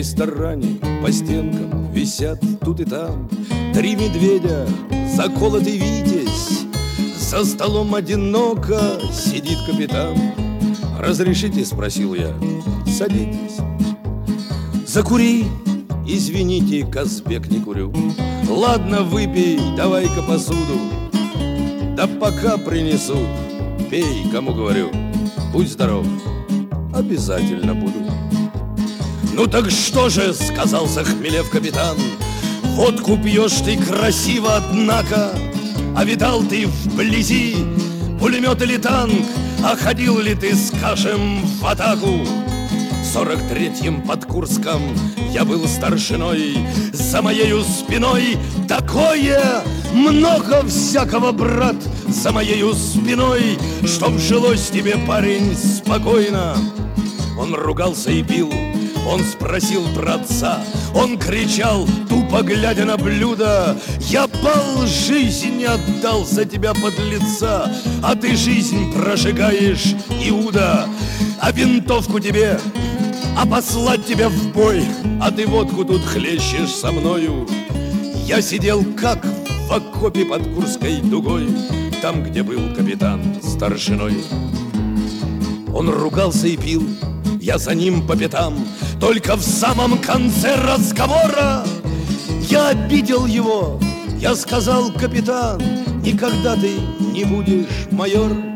ресторане по стенкам висят тут и там 3 медведя, заколотый витязь. За столом одиноко сидит капитан. «Разрешите?» — спросил я. «Садитесь». «Закури». «Извините, Казбек, не курю». «Ладно, выпей, давай-ка посуду». «Да пока принесут». «Пей, кому говорю». «Будь здоров». «Обязательно буду». «Ну так что же?» — сказал, захмелев капитан. «Водку пьешь ты красиво, однако. А видал ты вблизи пулемет или танк? А ходил ли ты, скажем, в атаку?» В 43-м под Курском я был старшиной. За моею спиной такое много всякого, брат, за моею спиной, чтоб жилось тебе, парень, спокойно. Он ругался и пил, он спросил про отца, он кричал, тупо глядя на блюдо: «Я пал, жизнь отдал за тебя, подлеца, а ты жизнь прожигаешь, Иуда, а винтовку тебе, а послать тебя в бой, а ты водку тут хлещешь со мною». Я сидел как в окопе под Курской дугой, там, где был капитан старшиной. Он ругался и пил, я за ним по пятам. Только в самом конце разговора я обидел его. Я сказал: «Капитан, никогда ты не будешь майор».